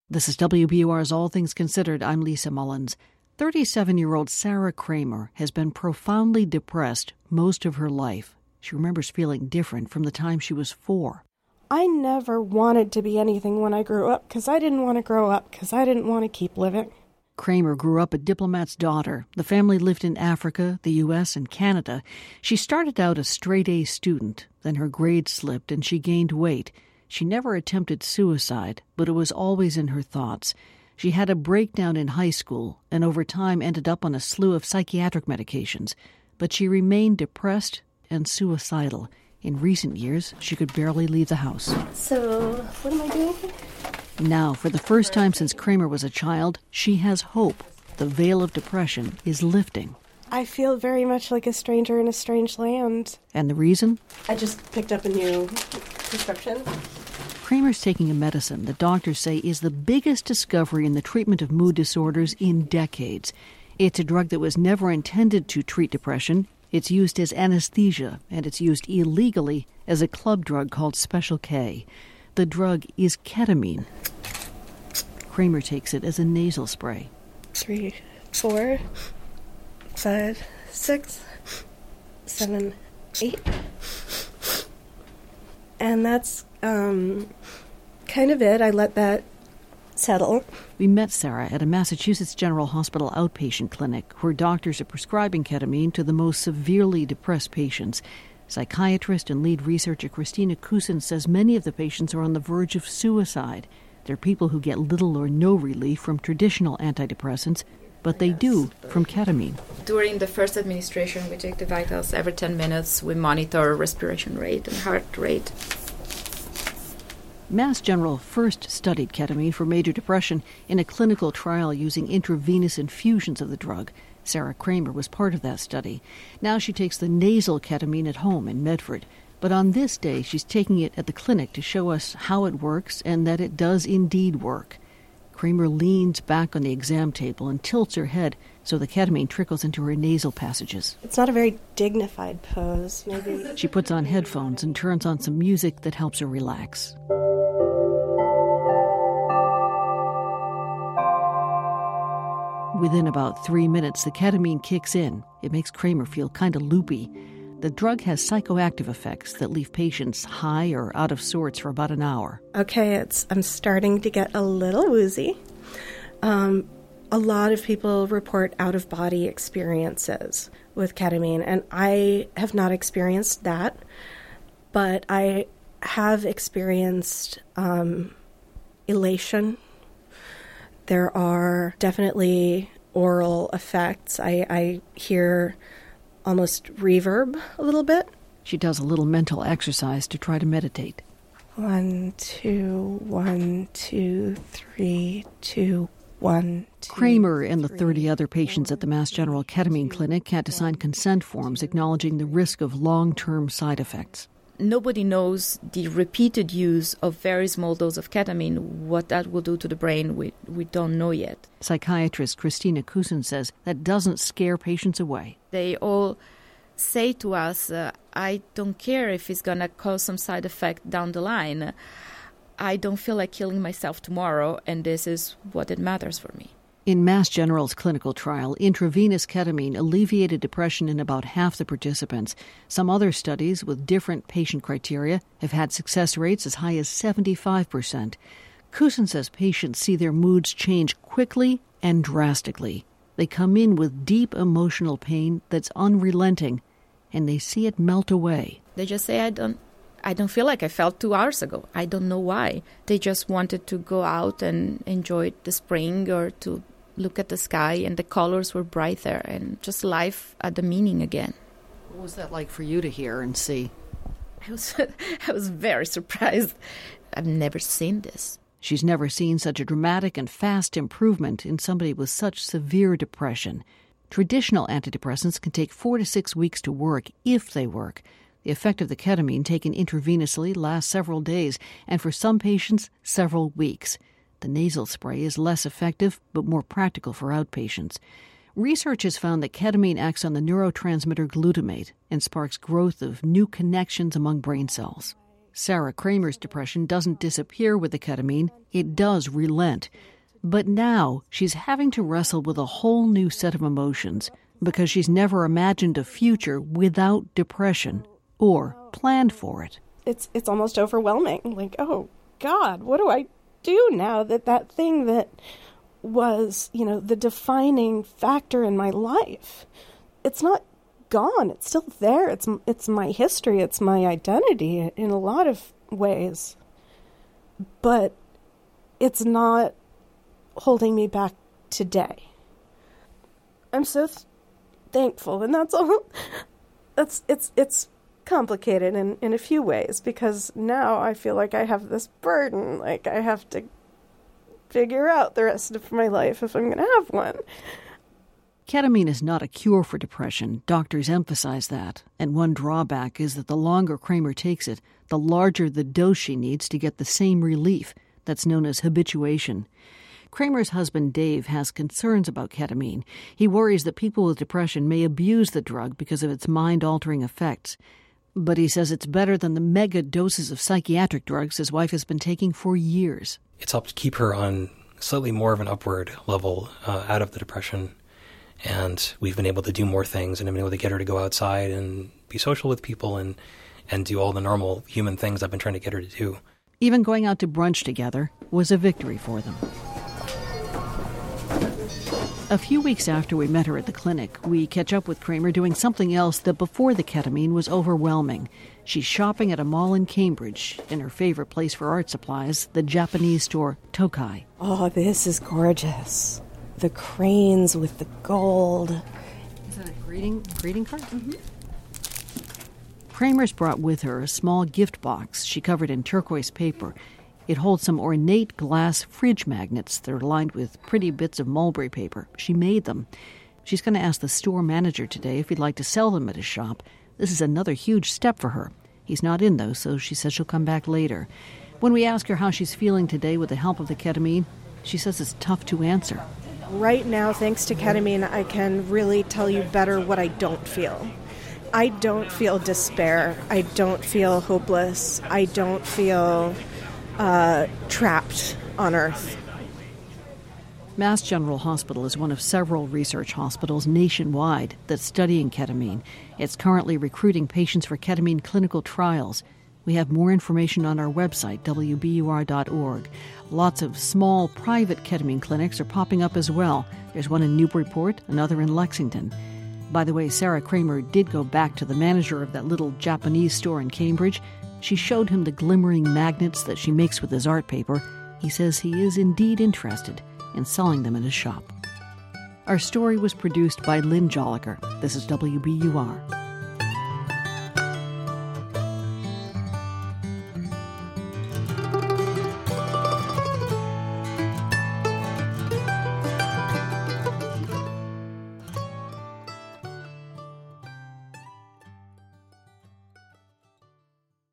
This is WBUR's All Things Considered. I'm Lisa Mullins. 37-year-old Sarah Kramer has been profoundly depressed most of her life. She remembers feeling different from the time she was 4. I never wanted to be anything when I grew up because I didn't want to grow up because I didn't want to keep living. Kramer grew up a diplomat's daughter. The family lived in Africa, the U.S., and Canada. She started out a straight-A student. Then her grades slipped and she gained weight. She never attempted suicide, but it was always in her thoughts. She had a breakdown in high school and over time ended up on a slew of psychiatric medications. But she remained depressed and suicidal. In recent years, she could barely leave the house. So, what am I doing? Now, for the first time since Kramer was a child, she has hope. The veil of depression is lifting. I feel very much like a stranger in a strange land. And the reason? I just picked up a new prescription. Kramer's taking a medicine that doctors say is the biggest discovery in the treatment of mood disorders in decades. It's a drug that was never intended to treat depression. It's used as anesthesia, and it's used illegally as a club drug called Special K. The drug is ketamine. Kramer takes it as a nasal spray. 3, 4, 5, 6, 7, 8. And that's kind of it. I let that settle. We met Sarah at a Massachusetts General Hospital outpatient clinic where doctors are prescribing ketamine to the most severely depressed patients. Psychiatrist and lead researcher Christina Kusin says many of the patients are on the verge of suicide. They're people who get little or no relief from traditional antidepressants, but they do from ketamine. During the first administration, we take the vitals every 10 minutes. We monitor respiration rate and heart rate. Mass General first studied ketamine for major depression in a clinical trial using intravenous infusions of the drug. Sarah Kramer was part of that study. Now she takes the nasal ketamine at home in Medford. But on this day, she's taking it at the clinic to show us how it works and that it does indeed work. Kramer leans back on the exam table and tilts her head so the ketamine trickles into her nasal passages. It's not a very dignified pose, maybe. She puts on headphones and turns on some music that helps her relax. Within about 3 minutes, the ketamine kicks in. It makes Kramer feel kind of loopy. The drug has psychoactive effects that leave patients high or out of sorts for about an hour. Okay, I'm starting to get a little woozy. A lot of people report out-of-body experiences with ketamine, and I have not experienced that, but I have experienced elation. There are definitely oral effects. I hear almost reverb a little bit. She does a little mental exercise to try to meditate. 1, 2, 1, 2, 3, 2, 1, 2. Kramer and the 30 other patients at the Mass General Ketamine Clinic had to sign consent forms acknowledging the risk of long-term side effects. Nobody knows the repeated use of very small dose of ketamine, what that will do to the brain. We don't know yet. Psychiatrist Christina Kusin says that doesn't scare patients away. They all say to us, I don't care if it's going to cause some side effect down the line. I don't feel like killing myself tomorrow, and this is what it matters for me. In Mass General's clinical trial, intravenous ketamine alleviated depression in about half the participants. Some other studies with different patient criteria have had success rates as high as 75%. Kusin says patients see their moods change quickly and drastically. They come in with deep emotional pain that's unrelenting, and they see it melt away. They just say, I don't feel like I felt 2 hours ago. I don't know why. They just wanted to go out and enjoy the spring or to look at the sky, and the colors were brighter, and just life had a meaning again. What was that like for you to hear and see? I was very surprised. I've never seen this. She's never seen such a dramatic and fast improvement in somebody with such severe depression. Traditional antidepressants can take 4 to 6 weeks to work, if they work. The effect of the ketamine taken intravenously lasts several days, and for some patients, several weeks. The nasal spray is less effective, but more practical for outpatients. Research has found that ketamine acts on the neurotransmitter glutamate and sparks growth of new connections among brain cells. Sarah Kramer's depression doesn't disappear with the ketamine, it does relent. But now she's having to wrestle with a whole new set of emotions because she's never imagined a future without depression or planned for it. It's almost overwhelming. Like, oh, God, what do I do now that thing that was, the defining factor in my life, it's not gone. It's still there. It's my history. It's my identity in a lot of ways. But it's not holding me back today. I'm so thankful, and that's all. It's complicated in a few ways, because now I feel like I have this burden, like I have to figure out the rest of my life if I'm going to have one. Ketamine is not a cure for depression. Doctors emphasize that. And one drawback is that the longer Kramer takes it, the larger the dose she needs to get the same relief. That's known as habituation. Kramer's husband, Dave, has concerns about ketamine. He worries that people with depression may abuse the drug because of its mind-altering effects. But he says it's better than the mega doses of psychiatric drugs his wife has been taking for years. It's helped keep her on slightly more of an upward level out of the depression. And we've been able to do more things, and I've been able to get her to go outside and be social with people and do all the normal human things I've been trying to get her to do. Even going out to brunch together was a victory for them. A few weeks after we met her at the clinic, we catch up with Kramer doing something else that before the ketamine was overwhelming. She's shopping at a mall in Cambridge, in her favorite place for art supplies, the Japanese store Tokai. Oh, this is gorgeous. The cranes with the gold. Is that a greeting card? Mm-hmm. Kramer's brought with her a small gift box she covered in turquoise paper. It holds some ornate glass fridge magnets that are lined with pretty bits of mulberry paper. She made them. She's going to ask the store manager today if he'd like to sell them at his shop. This is another huge step for her. He's not in, though, so she says she'll come back later. When we ask her how she's feeling today with the help of the ketamine, she says it's tough to answer. Right now, thanks to ketamine, I can really tell you better what I don't feel. I don't feel despair. I don't feel hopeless. I don't feel trapped on Earth. Mass General Hospital is one of several research hospitals nationwide that's studying ketamine. It's currently recruiting patients for ketamine clinical trials. We have more information on our website, wbur.org. Lots of small, private ketamine clinics are popping up as well. There's one in Newburyport, another in Lexington. By the way, Sarah Kramer did go back to the manager of that little Japanese store in Cambridge. She showed him the glimmering magnets that she makes with his art paper. He says he is indeed interested in selling them in his shop. Our story was produced by Lynn Joliker. This is WBUR.